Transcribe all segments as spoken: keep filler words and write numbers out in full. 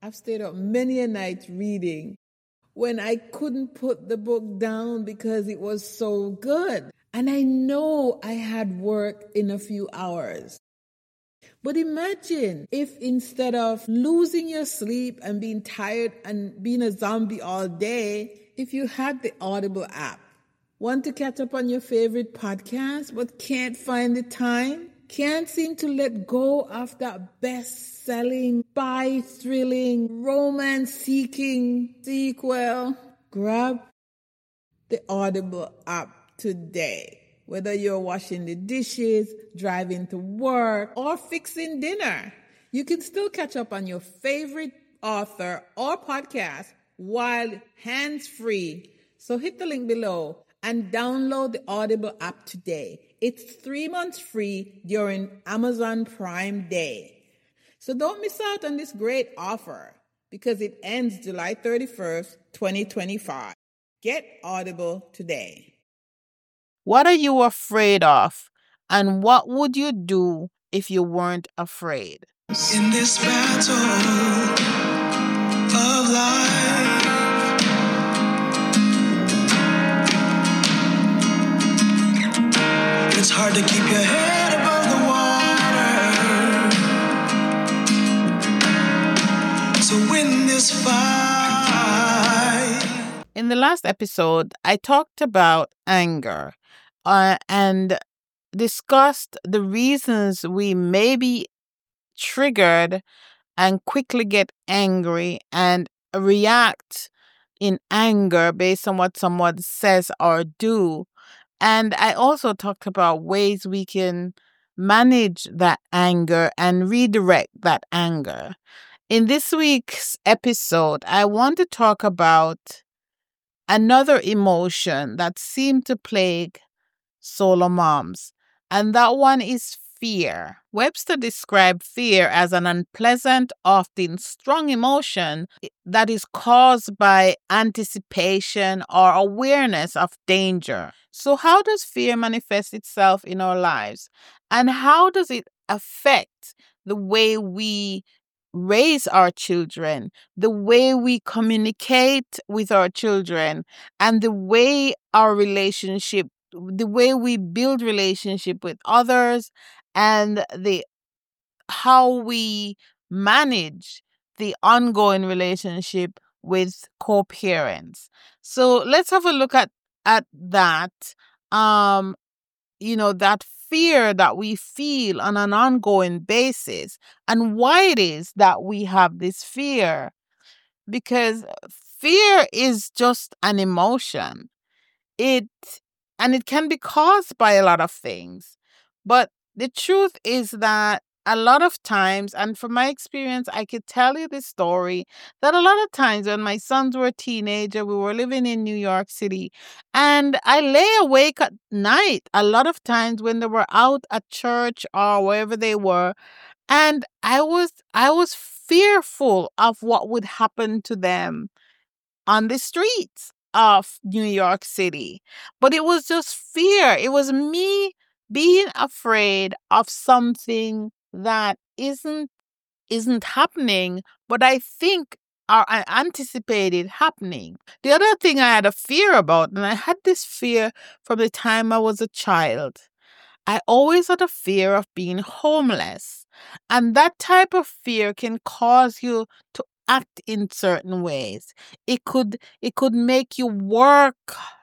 I've stayed up many a night reading when I couldn't put the book down because it was so good. And I know I had work in a few hours. But imagine if instead of losing your sleep and being tired and being a zombie all day, if you had the Audible app. Want to catch up on your favorite podcast but can't find the time? Can't seem to let go of that best-selling, spy-thrilling, romance-seeking sequel? Grab the Audible app today. Whether you're washing the dishes, driving to work, or fixing dinner, you can still catch up on your favorite author or podcast while hands-free. So hit the link below and download the Audible app today. It's three months free during Amazon Prime Day. So don't miss out on this great offer because it ends July thirty-first, twenty twenty-five. Get Audible today. What are you afraid of? And what would you do if you weren't afraid? In this battle of life, it's hard to keep your head above the water to win this fight. In the last episode, I talked about anger uh, and discussed the reasons we may be triggered and quickly get angry and react in anger based on what someone says or do. And I also talked about ways we can manage that anger and redirect that anger. In this week's episode, I want to talk about another emotion that seemed to plague solo moms, and that one is fear. Webster described fear as an unpleasant, often strong emotion that is caused by anticipation or awareness of danger. So, how does fear manifest itself in our lives? And how does it affect the way we raise our children, the way we communicate with our children, and the way our relationship the way we build relationship with others, and the how we manage the ongoing relationship with co-parents. So let's have a look at at that um you know that fear that we feel on an ongoing basis and why it is that we have this fear, because fear is just an emotion. It and it can be caused by a lot of things. But the truth is that a lot of times, and from my experience, I could tell you this story, that a lot of times when my sons were a teenager, we were living in New York City, and I lay awake at night a lot of times when they were out at church or wherever they were, and I was I was fearful of what would happen to them on the streets of New York City. But it was just fear. It was me being afraid of something that isn't isn't happening, but I think or I anticipated happening. The other thing I had a fear about, and I had this fear from the time I was a child. I always had a fear of being homeless. And that type of fear can cause you to act in certain ways. It could it could make you work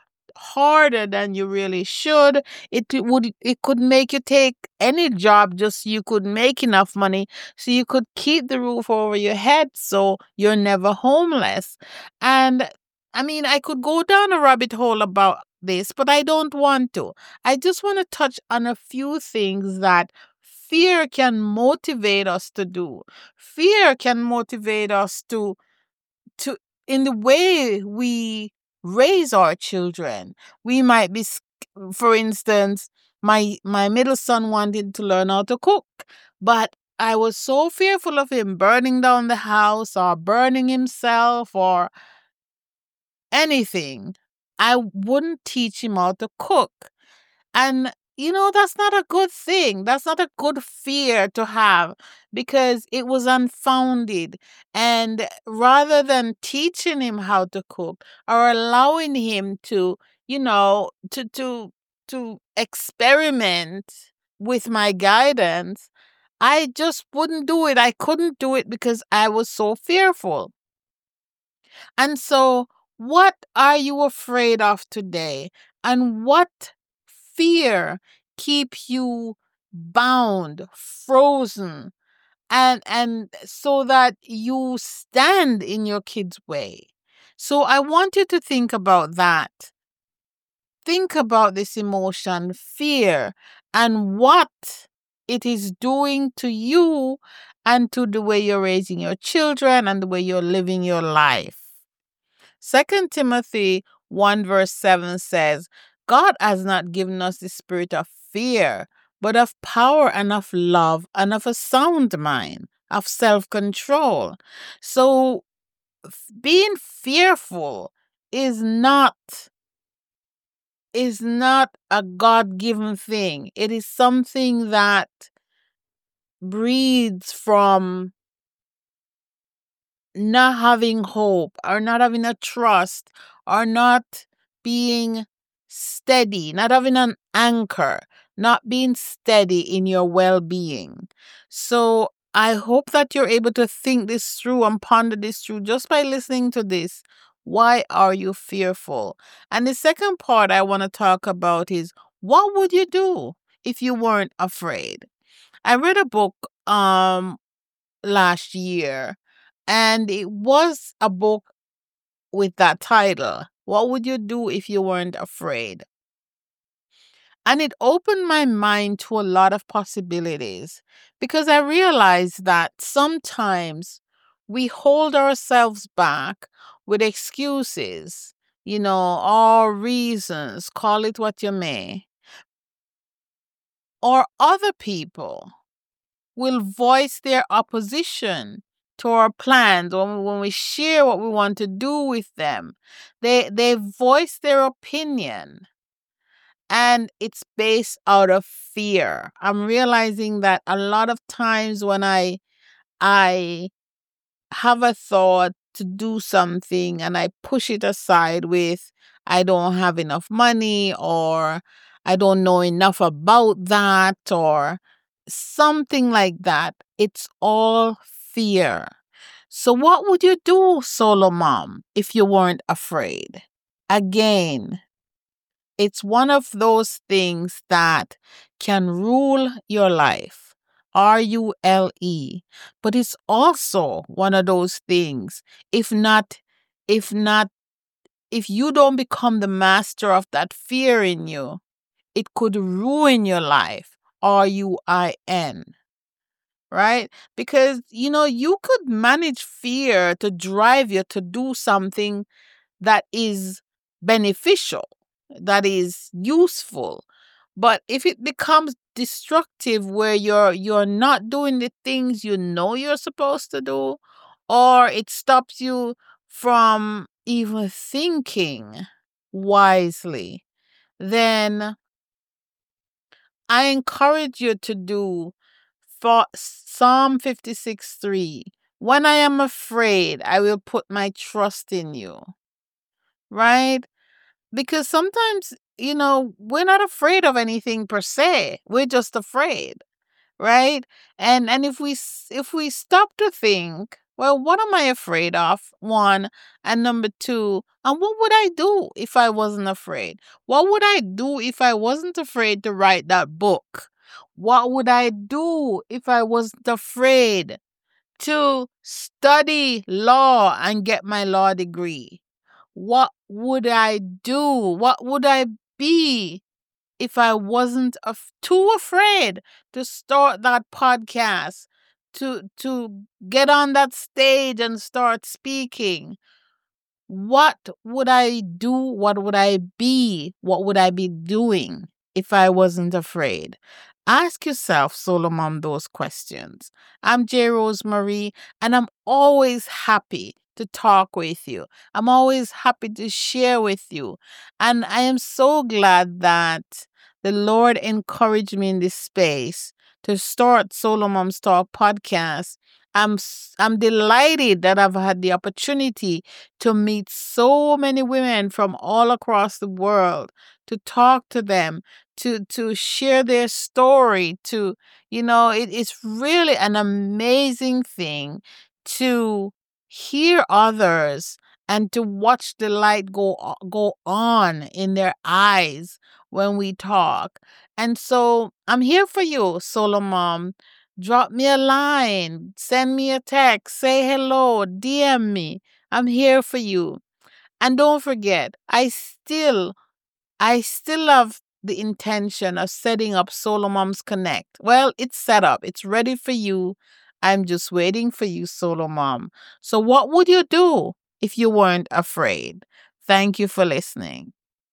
harder than you really should. It would it could make you take any job just so you could make enough money so you could keep the roof over your head so you're never homeless. And I mean, I could go down a rabbit hole about this, but I don't want to. I just want to touch on a few things that fear can motivate us to do. Fear can motivate us to to in the way we raise our children. We might be, for instance, my my middle son wanted to learn how to cook, but I was so fearful of him burning down the house or burning himself or anything. I wouldn't teach him how to cook. And you know, that's not a good thing. That's not a good fear to have because it was unfounded. And rather than teaching him how to cook or allowing him to, you know, to to to experiment with my guidance, I just wouldn't do it. I couldn't do it because I was so fearful. And so, what are you afraid of today? And what fear keep you bound, frozen, and and so that you stand in your kid's way? So I want you to think about that. Think about this emotion, fear, and what it is doing to you and to the way you're raising your children and the way you're living your life. Second Timothy one verse seven says, God has not given us the spirit of fear, but of power and of love and of a sound mind, of self-control. So f- being fearful is not is not a God-given thing. It is something that breeds from not having hope or not having a trust or not being steady, not having an anchor, not being steady in your well being. So I hope that you're able to think this through and ponder this through just by listening to this. Why are you fearful? And the second part I want to talk about is what would you do if you weren't afraid? I read a book um last year, and it was a book with that title. What would you do if you weren't afraid? And it opened my mind to a lot of possibilities because I realized that sometimes we hold ourselves back with excuses, you know, or reasons, call it what you may, or other people will voice their opposition to our plans when, when we share what we want to do with them. They they voice their opinion and it's based out of fear. I'm realizing that a lot of times when I I have a thought to do something and I push it aside with, I don't have enough money, or I don't know enough about that, or something like that. It's all fear. So, what would you do, solo mom, if you weren't afraid? Again, it's one of those things that can rule your life. R U L E. But it's also one of those things, if not, if not, if you don't become the master of that fear in you, it could ruin your life. R U I N. Right? Because, you know, you could manage fear to drive you to do something that is beneficial, that is useful. But if it becomes destructive where you're you're not doing the things you know you're supposed to do, or it stops you from even thinking wisely, then I encourage you to do for Psalm fifty-six three. When I am afraid, I will put my trust in you. Right? Because sometimes, you know, we're not afraid of anything per se. We're just afraid, right? And and if we s- if we stop to think, well, what am I afraid of? One, and number two, and what would I do if I wasn't afraid? What would I do if I wasn't afraid to write that book? What would I do if I wasn't afraid to study law and get my law degree? What would I do? What would I be if I wasn't af- too afraid to start that podcast, to to get on that stage and start speaking? What would I do? What would I be? What would I be doing if I wasn't afraid? Ask yourself, Solomon, those questions. I'm J. Rosemary, and I'm always happy to talk with you. I'm always happy to share with you. And I am so glad that the Lord encouraged me in this space to start Solo Moms Talk podcast. I'm s- I'm delighted that I've had the opportunity to meet so many women from all across the world, to talk to them, to to share their story, to you know, it, it's really an amazing thing to hear others and to watch the light go o- go on in their eyes when we talk. And so I'm here for you, Solo Mom. Drop me a line, send me a text, say hello, D M me. I'm here for you. And don't forget, I still I still have the intention of setting up Solo Moms Connect. Well, it's set up. It's ready for you. I'm just waiting for you, Solo Mom. So what would you do if you weren't afraid? Thank you for listening.